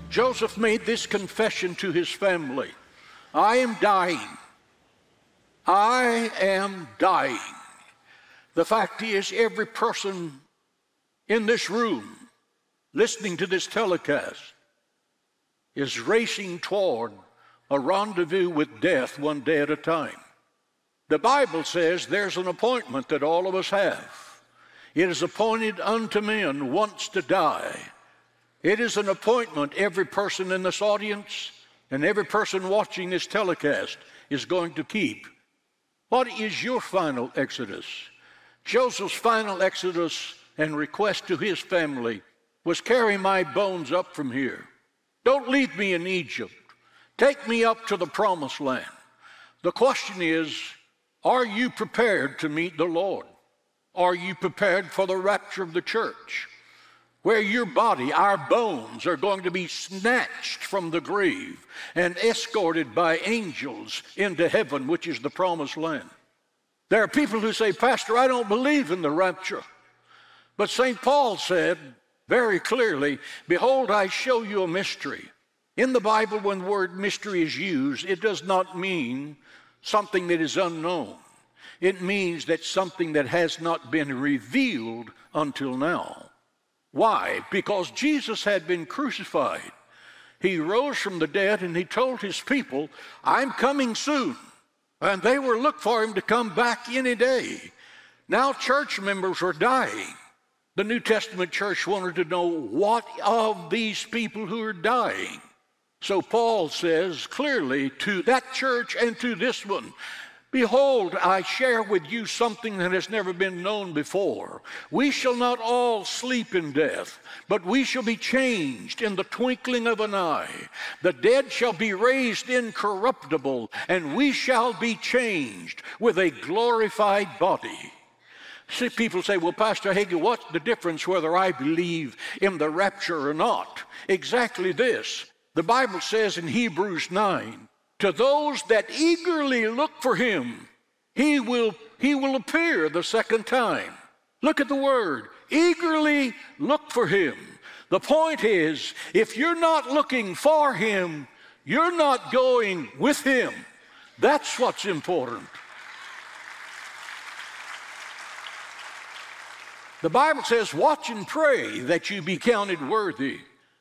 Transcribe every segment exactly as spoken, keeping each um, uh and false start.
Joseph made this confession to his family: I am dying. I am dying. The fact is, every person in this room listening to this telecast is racing toward a rendezvous with death one day at a time. The Bible says there's an appointment that all of us have. It is appointed unto men once to die. It is an appointment every person in this audience and every person watching this telecast is going to keep. What is your final exodus? Joseph's final exodus and request to his family was, carry my bones up from here. Don't leave me in Egypt. Take me up to the promised land. The question is, are you prepared to meet the Lord? Are you prepared for the rapture of the church, where your body, our bones, are going to be snatched from the grave and escorted by angels into heaven, which is the promised land? There are people who say, Pastor, I don't believe in the rapture. But Saint Paul said very clearly, behold, I show you a mystery. In the Bible, when the word mystery is used, it does not mean something that is unknown. It means that something that has not been revealed until now. Why? Because Jesus had been crucified. He rose from the dead and he told his people, I'm coming soon. And they were looking for him to come back any day. Now church members were dying. The New Testament church wanted to know, what of these people who are dying? So Paul says clearly to that church and to this one, behold, I share with you something that has never been known before. We shall not all sleep in death, but we shall be changed in the twinkling of an eye. The dead shall be raised incorruptible, and we shall be changed with a glorified body. See, people say, well, Pastor Hagin, what's the difference whether I believe in the rapture or not? Exactly this. The Bible says in Hebrews nine, to those that eagerly look for him, he will, he will appear the second time. Look at the word, eagerly look for him. The point is, if you're not looking for him, you're not going with him. That's what's important. The Bible says, watch and pray that you be counted worthy.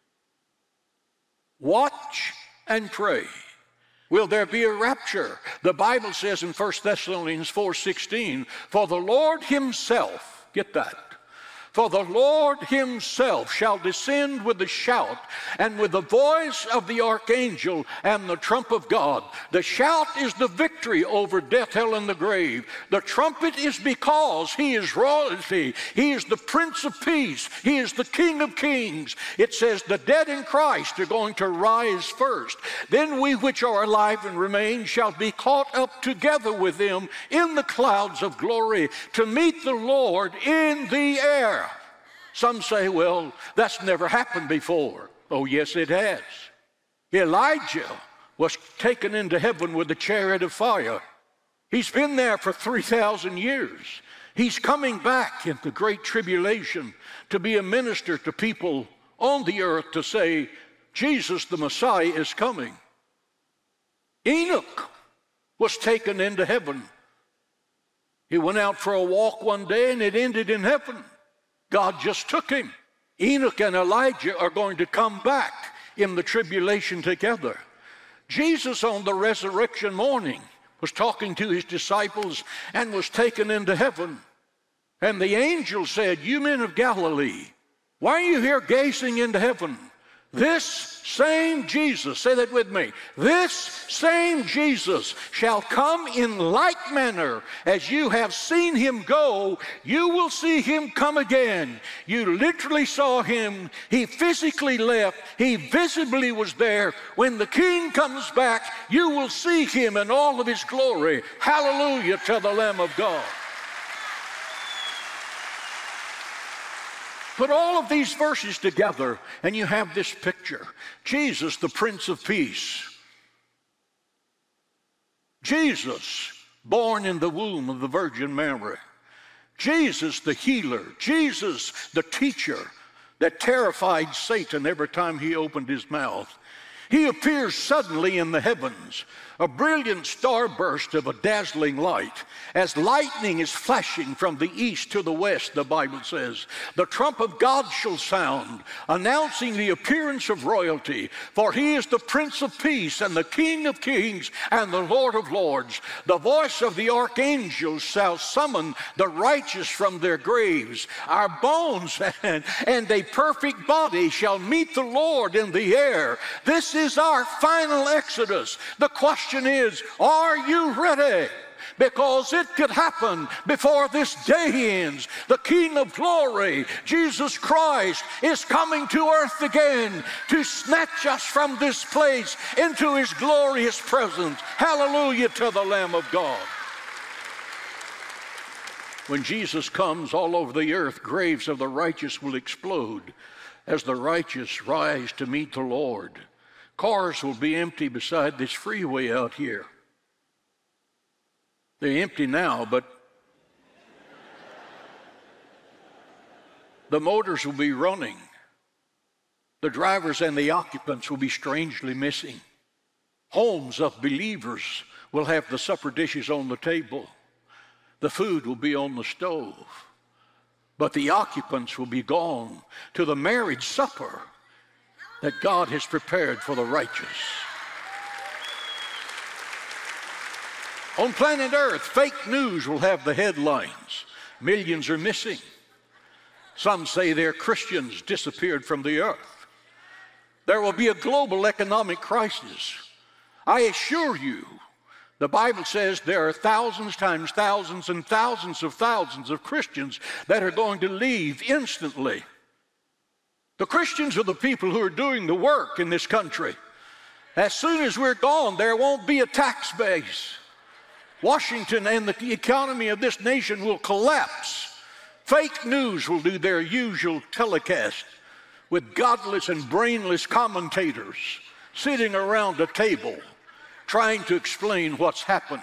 Watch and pray. Will there be a rapture? The Bible says in First Thessalonians four sixteen, for the Lord himself, get that, for the Lord himself shall descend with a shout and with the voice of the archangel and the trump of God. The shout is the victory over death, hell, and the grave. The trumpet is because he is royalty. He is the Prince of Peace. He is the King of Kings. It says the dead in Christ are going to rise first. Then we which are alive and remain shall be caught up together with them in the clouds of glory to meet the Lord in the air. Some say, well, that's never happened before. Oh, yes, it has. Elijah was taken into heaven with a chariot of fire. He's been there for three thousand years. He's coming back in the great tribulation to be a minister to people on the earth to say, Jesus the Messiah is coming. Enoch was taken into heaven. He went out for a walk one day and it ended in heaven. God just took him. Enoch and Elijah are going to come back in the tribulation together. Jesus on the resurrection morning was talking to his disciples and was taken into heaven. And the angel said, you men of Galilee, why are you here gazing into heaven? This same Jesus, say that with me, this same Jesus shall come in like manner as you have seen him go, you will see him come again. You literally saw him. He physically left. He visibly was there. When the King comes back, you will see him in all of his glory. Hallelujah to the Lamb of God. Put all of these verses together and you have this picture. Jesus, the Prince of Peace. Jesus, born in the womb of the Virgin Mary. Jesus, the healer. Jesus, the teacher. that terrified Satan every time he opened his mouth. He appears suddenly in the heavens, a brilliant starburst of a dazzling light, as lightning is flashing from the east to the west, the Bible says. The trump of God shall sound, announcing the appearance of royalty, for he is the Prince of Peace and the King of Kings and the Lord of Lords. The voice of the archangels shall summon the righteous from their graves. Our bones and, and a perfect body shall meet the Lord in the air. This is our final exodus. The question is, are you ready? Because it could happen before this day ends. The King of glory, Jesus Christ, is coming to earth again to snatch us from this place into his glorious presence. Hallelujah to the Lamb of God. When Jesus comes, all over the earth, graves of the righteous will explode as the righteous rise to meet the Lord. Cars will be empty beside this freeway out here. They're empty now, but the motors will be running. The drivers and the occupants will be strangely missing. Homes of believers will have the supper dishes on the table. The food will be on the stove. But the occupants will be gone to the marriage supper that God has prepared for the righteous. On planet Earth, fake news will have the headlines. Millions are missing. Some say their Christians disappeared from the earth. There will be a global economic crisis. I assure you, the Bible says there are thousands times thousands and thousands of thousands of Christians that are going to leave instantly. The Christians are the people who are doing the work in this country. As soon as we're gone, there won't be a tax base. Washington and the economy of this nation will collapse. Fake news will do their usual telecast with godless and brainless commentators sitting around a table trying to explain what's happened.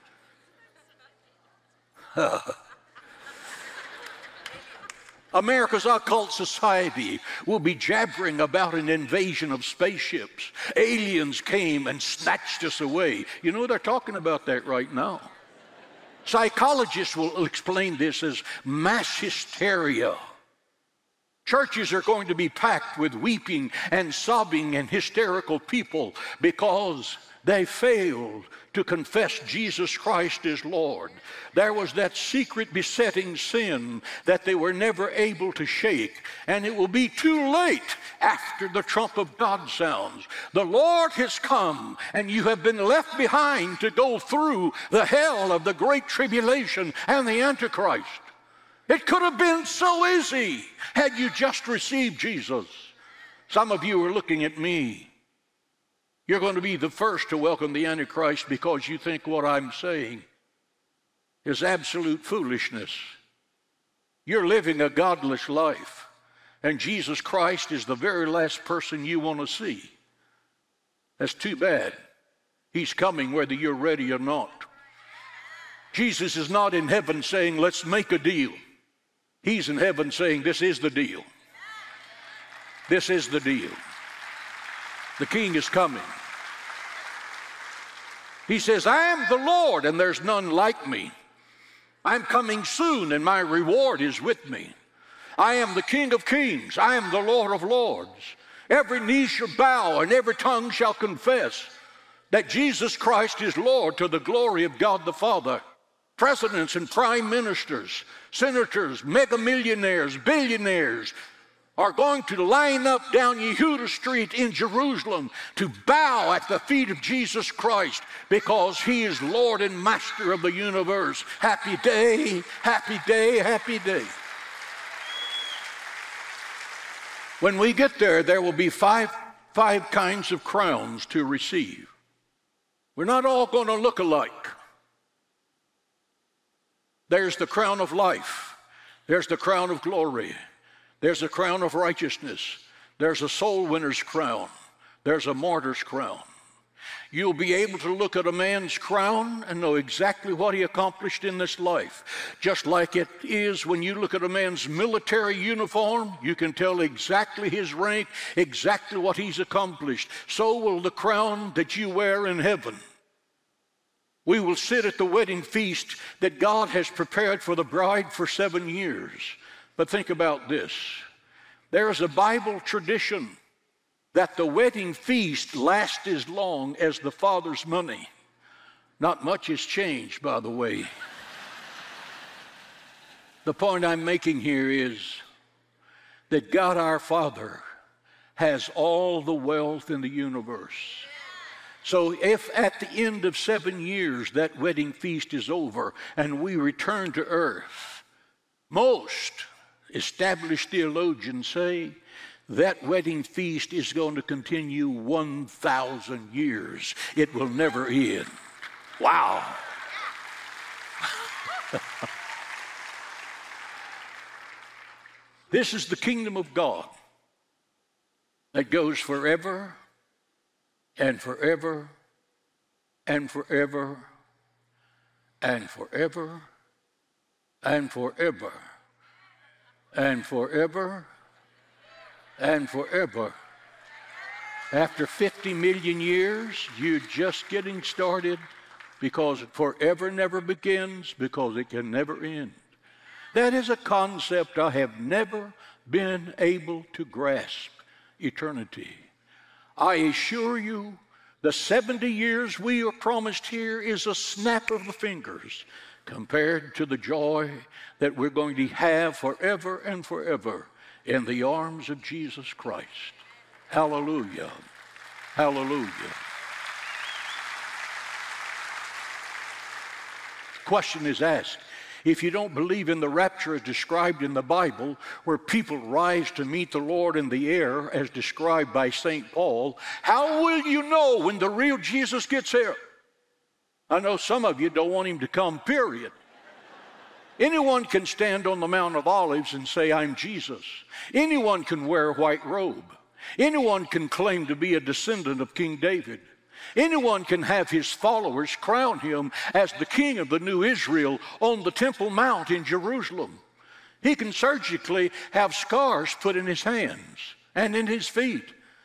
America's occult society will be jabbering about an invasion of spaceships. Aliens came and snatched us away. You know, they're talking about that right now. Psychologists will explain this as mass hysteria. Churches are going to be packed with weeping and sobbing and hysterical people because they failed to confess Jesus Christ as Lord. There was that secret besetting sin that they were never able to shake, and it will be too late after the trump of God sounds. The Lord has come, and you have been left behind to go through the hell of the great tribulation and the Antichrist. It could have been so easy had you just received Jesus. Some of you are looking at me. You're going to be the first to welcome the Antichrist because you think what I'm saying is absolute foolishness. You're living a godless life, and Jesus Christ is the very last person you want to see. That's too bad. He's coming whether you're ready or not. Jesus is not in heaven saying, let's make a deal. He's in heaven saying, this is the deal. This is the deal. The King is coming. He says, I am the Lord, and there's none like me. I'm coming soon, and my reward is with me. I am the King of kings. I am the Lord of lords. Every knee shall bow, and every tongue shall confess that Jesus Christ is Lord, to the glory of God the Father. Presidents and prime ministers, senators, mega millionaires, billionaires are going to line up down Yehuda Street in Jerusalem to bow at the feet of Jesus Christ because he is Lord and Master of the universe. Happy day, happy day, happy day. When we get there, there will be five, five kinds of crowns to receive. We're not all going to look alike. There's the crown of life. There's the crown of glory. There's a crown of righteousness. There's a soul winner's crown. There's a martyr's crown. You'll be able to look at a man's crown and know exactly what he accomplished in this life. Just like it is when you look at a man's military uniform, you can tell exactly his rank, exactly what he's accomplished. So will the crown that you wear in heaven. We will sit at the wedding feast that God has prepared for the bride for seven years. But think about this. There is a Bible tradition that the wedding feast lasts as long as the father's money. Not much has changed, by the way. The point I'm making here is that God our Father has all the wealth in the universe. So if at the end of seven years that wedding feast is over and we return to earth, most established theologians say that wedding feast is going to continue one thousand years. It will never end. Wow. This is the kingdom of God that goes forever and forever and forever and forever and forever and forever and forever. After fifty million years, you're just getting started, because forever never begins, because it can never end. That is a concept I have never been able to grasp, eternity. I assure you, the seventy years we are promised here is a snap of the fingers compared to the joy that we're going to have forever and forever in the arms of Jesus Christ. Hallelujah. Hallelujah. The question is asked, if you don't believe in the rapture as described in the Bible, where people rise to meet the Lord in the air as described by Saint Paul, how will you know when the real Jesus gets here? I know some of you don't want him to come, period. Anyone can stand on the Mount of Olives and say, I'm Jesus. Anyone can wear a white robe. Anyone can claim to be a descendant of King David. Anyone can have his followers crown him as the king of the new Israel on the Temple Mount in Jerusalem. He can surgically have scars put in his hands and in his feet.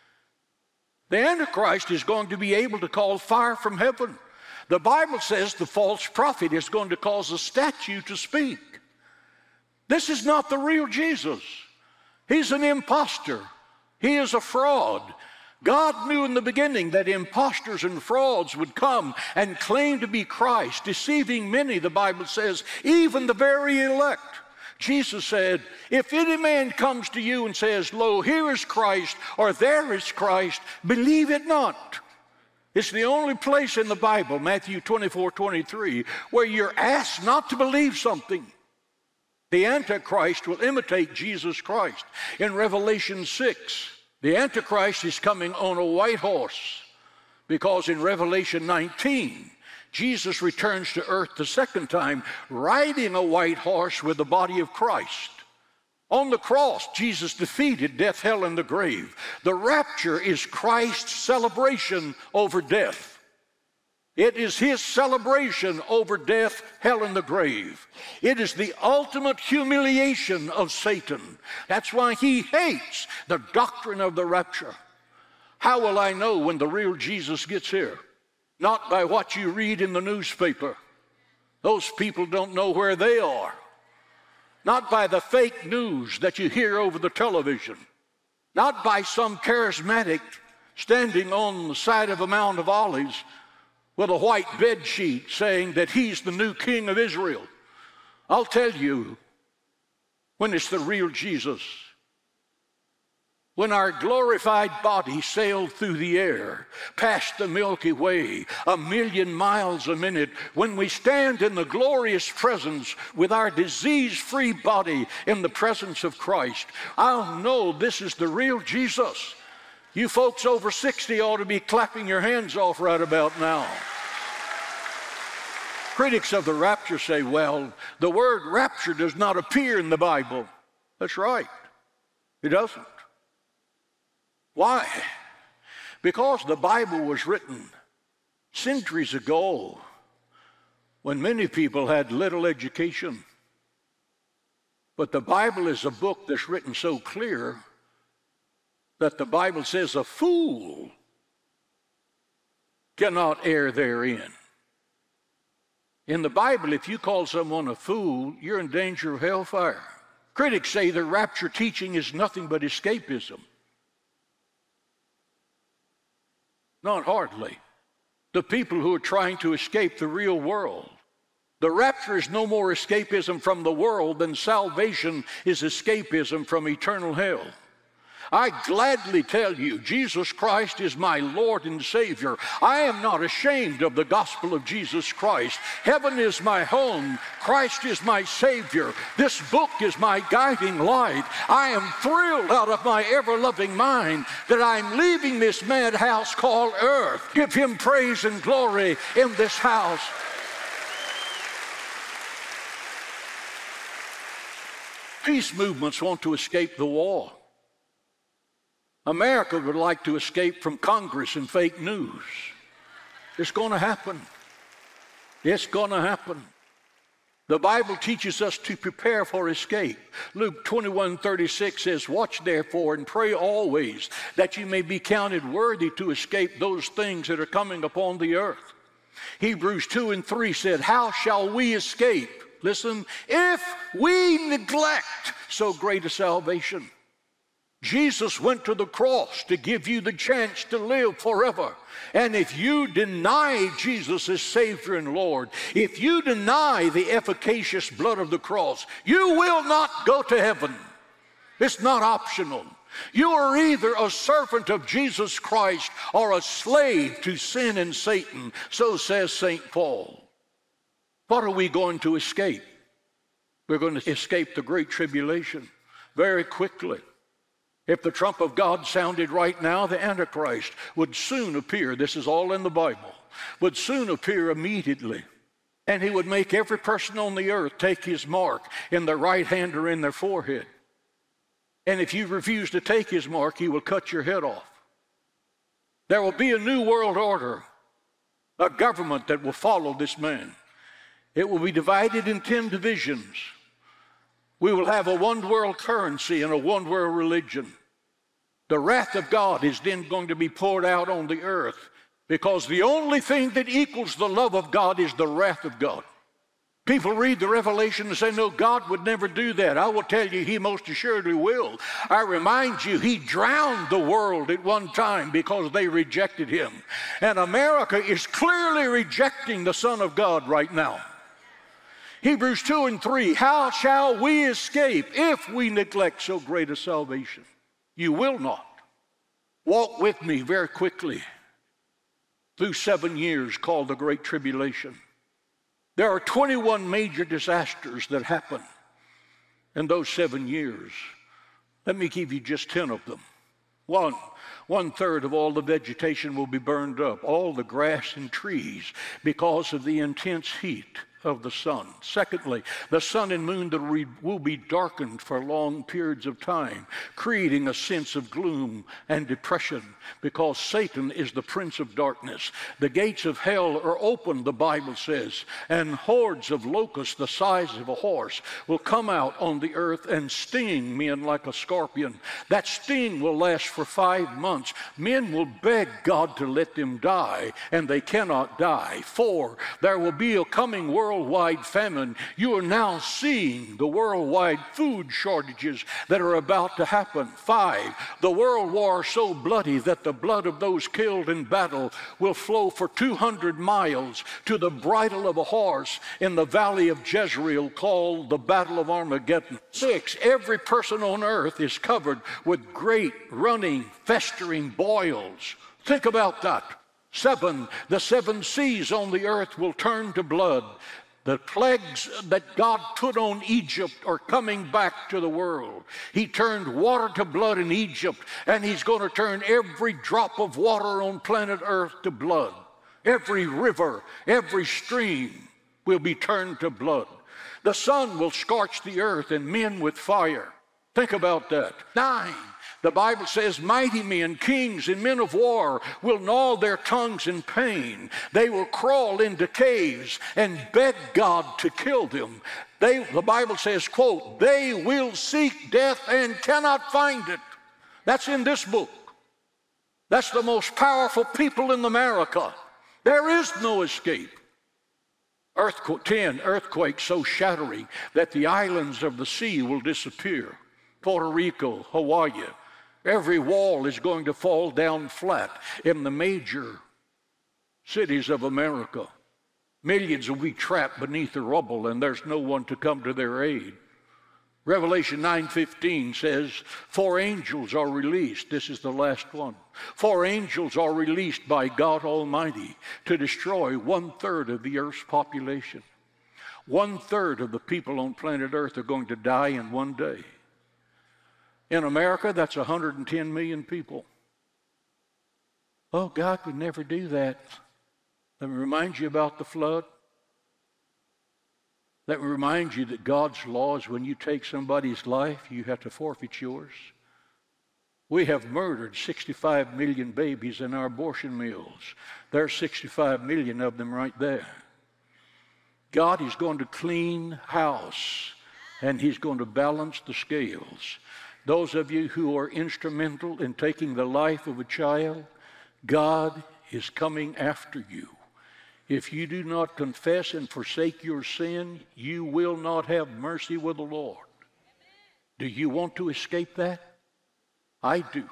The Antichrist is going to be able to call fire from heaven. The Bible says the false prophet is going to cause a statue to speak. This is not the real Jesus. He's an imposter. He is a fraud. God knew in the beginning that imposters and frauds would come and claim to be Christ, deceiving many, the Bible says, even the very elect. Jesus said, if any man comes to you and says, lo, here is Christ, or there is Christ, believe it not. It's the only place in the Bible, Matthew twenty-four twenty-three, where you're asked not to believe something. The Antichrist will imitate Jesus Christ. In Revelation six, the Antichrist is coming on a white horse, because in Revelation nineteen, Jesus returns to earth the second time, riding a white horse with the body of Christ. On the cross, Jesus defeated death, hell, and the grave. The rapture is Christ's celebration over death. It is his celebration over death, hell, and the grave. It is the ultimate humiliation of Satan. That's why he hates the doctrine of the rapture. How will I know when the real Jesus gets here? Not by what you read in the newspaper. Those people don't know where they are. Not by the fake news that you hear over the television. Not by some charismatic standing on the side of a Mount of Olives with a white bed sheet saying that he's the new king of Israel. I'll tell you when it's the real Jesus. When our glorified body sailed through the air, past the Milky Way, a million miles a minute, when we stand in the glorious presence with our disease-free body in the presence of Christ, I'll know this is the real Jesus. You folks over sixty ought to be clapping your hands off right about now. Critics of the rapture say, well, the word rapture does not appear in the Bible. That's right. It doesn't. Why? Because the Bible was written Centuries ago, when many people had little education, but the Bible is a book that's written so clear that the Bible says a fool cannot err therein. In the Bible, if you call someone a fool, you're in danger of hellfire. Critics say the rapture teaching is nothing but escapism. Not hardly. The people who are trying to escape the real world. The rapture is no more escapism from the world than salvation is escapism from eternal hell. I gladly tell you, Jesus Christ is my Lord and Savior. I am not ashamed of the gospel of Jesus Christ. Heaven is my home. Christ is my Savior. This book is my guiding light. I am thrilled out of my ever-loving mind that I'm leaving this madhouse called earth. Give him praise and glory in this house. Peace movements want to escape the war. America would like to escape from Congress and fake news. It's going to happen. It's going to happen. The Bible teaches us to prepare for escape. Luke twenty-one thirty-six says, "Watch therefore and pray always, that you may be counted worthy to escape those things that are coming upon the earth." Hebrews two and three said, "How shall we escape?" Listen, "if we neglect so great a salvation." Jesus went to the cross to give you the chance to live forever. And if you deny Jesus as Savior and Lord, if you deny the efficacious blood of the cross, you will not go to heaven. It's not optional. You are either a servant of Jesus Christ or a slave to sin and Satan, so says Saint Paul. What are we going to escape? We're going to escape the Great Tribulation very quickly. If the trump of God sounded right now, the Antichrist would soon appear. This is all in the Bible. Would soon appear immediately. And he would make every person on the earth take his mark in their right hand or in their forehead. And if you refuse to take his mark, he will cut your head off. There will be a new world order, a government that will follow this man. It will be divided in ten divisions. We will have a one world currency and a one world religion. The wrath of God is then going to be poured out on the earth, because the only thing that equals the love of God is the wrath of God. People read the Revelation and say, no, God would never do that. I will tell you, he most assuredly will. I remind you, he drowned the world at one time because they rejected him. And America is clearly rejecting the Son of God right now. Hebrews two and three, how shall we escape if we neglect so great a salvation? You will not. Walk with me very quickly through seven years called the Great Tribulation. There are twenty-one major disasters that happen in those seven years. Let me give you just ten of them. One, one third of all the vegetation will be burned up, all the grass and trees, because of the intense heat of the sun. Secondly, the sun and moon will be darkened for long periods of time, creating a sense of gloom and depression, because Satan is the prince of darkness. The gates of hell are open, the Bible says, and hordes of locusts the size of a horse will come out on the earth and sting men like a scorpion. That sting will last for five months. Men will beg God to let them die, and they cannot die. Four, there will be a coming world worldwide famine. You are now seeing the worldwide food shortages that are about to happen. Five, the world war so bloody that the blood of those killed in battle will flow for two hundred miles to the bridle of a horse in the valley of Jezreel, called the Battle of Armageddon. Six, every person on earth is covered with great running, festering boils. Think about that. Seven, the seven seas on the earth will turn to blood. The plagues that God put on Egypt are coming back to the world. He turned water to blood in Egypt, and he's going to turn every drop of water on planet Earth to blood. Every river, every stream will be turned to blood. The sun will scorch the earth and men with fire. Think about that. Nine, The Bible says mighty men, kings, and men of war will gnaw their tongues in pain. They will crawl into caves and beg God to kill them. They, the Bible says, quote, they will seek death and cannot find it. That's in this book. That's the most powerful people in America. There is no escape. Earthquake, ten earthquakes so shattering that the islands of the sea will disappear. Puerto Rico, Hawaii, every wall is going to fall down flat in the major cities of America. Millions will be trapped beneath the rubble, and there's no one to come to their aid. Revelation nine fifteen says, four angels are released. This is the last one. Four angels are released by God Almighty to destroy one-third of the earth's population. One-third of the people on planet Earth are going to die in one day. In America, that's one hundred ten million people. Oh, God would never do that. Let me remind you about the flood. Let me remind you that God's law is when you take somebody's life, you have to forfeit yours. We have murdered sixty-five million babies in our abortion mills. There's sixty-five million of them right there. God is going to clean house, and he's going to balance the scales. Those of you who are instrumental in taking the life of a child, God is coming after you. If you do not confess and forsake your sin, you will not have mercy with the Lord. Do you want to escape that? I do.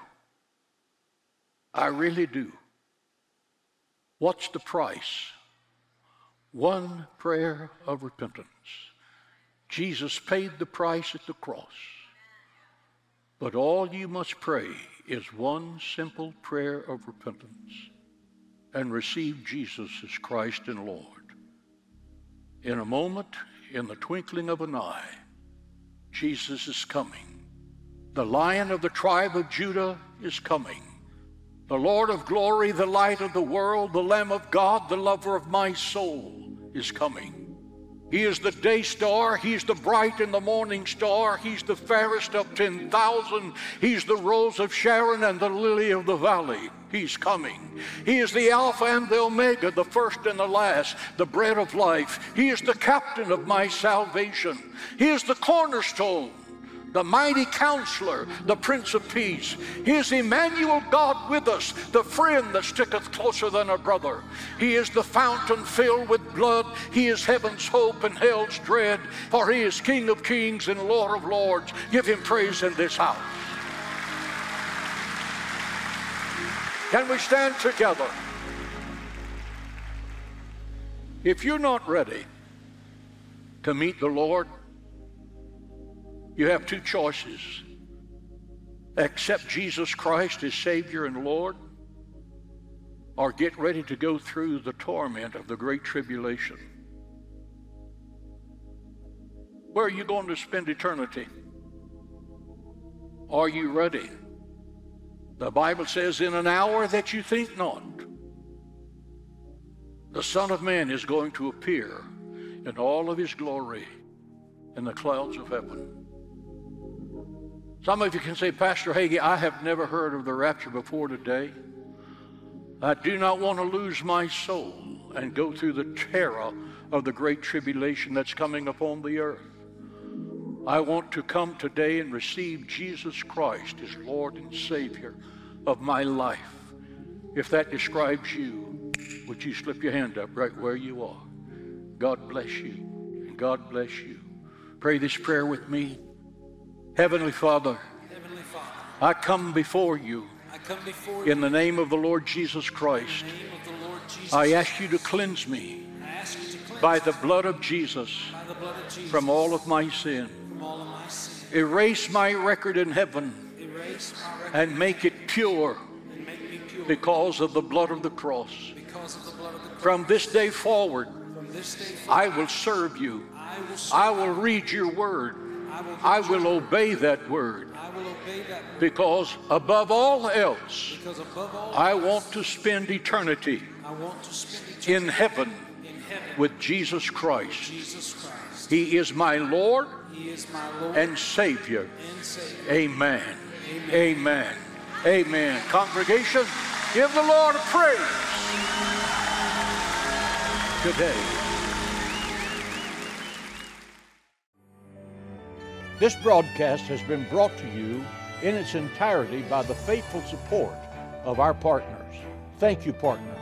I really do. What's the price? One prayer of repentance. Jesus paid the price at the cross. But all you must pray is one simple prayer of repentance and receive Jesus as Christ and Lord. In a moment, in the twinkling of an eye, Jesus is coming. The Lion of the tribe of Judah is coming. The Lord of glory, the light of the world, the Lamb of God, the lover of my soul is coming. He is the day star. He's the bright and the morning star. He's the fairest of ten thousand. He's the rose of Sharon and the lily of the valley. He's coming. He is the Alpha and the Omega, the first and the last, the bread of life. He is the captain of my salvation. He is the cornerstone, the mighty counselor, the Prince of Peace. He is Emmanuel, God with us, the friend that sticketh closer than a brother. He is the fountain filled with blood. He is heaven's hope and hell's dread, for he is King of kings and Lord of lords. Give him praise in this house. Can we stand together? If you're not ready to meet the Lord, you have two choices. Accept Jesus Christ as Savior and Lord, or get ready to go through the torment of the Great Tribulation. Where are you going to spend eternity? Are you ready? The Bible says, in an hour that you think not, the Son of Man is going to appear in all of his glory in the clouds of heaven. Some of you can say, Pastor Hagee, I have never heard of the rapture before today. I do not want to lose my soul and go through the terror of the great tribulation that's coming upon the earth. I want to come today and receive Jesus Christ as Lord and Savior of my life. If that describes you, would you slip your hand up right where you are? God bless you, and God bless you. Pray this prayer with me. Heavenly Father, Heavenly Father, I come before you I come before in you the name of the Lord Jesus Christ. in the name of the Lord Jesus. I ask you to cleanse me I ask you to cleanse by me the blood of Jesus by the blood of Jesus from all of my sin. from all of my sin. Erase my record in heaven Erase my record and make it pure and make me pure because of the blood of the cross. because of the blood of the cross. From this day forward, From this day forward, I will serve you. I will serve I will read your word. I will, I will obey that word, I will obey that word, because above all else, because above all I else, want to spend eternity I want to spend eternity in heaven in heaven with Jesus Christ. Jesus Christ. He is my Lord He is my Lord and Savior. and Savior. Amen. Amen. Amen. Congregation, give the Lord a praise today. This broadcast has been brought to you in its entirety by the faithful support of our partners. Thank you, partners.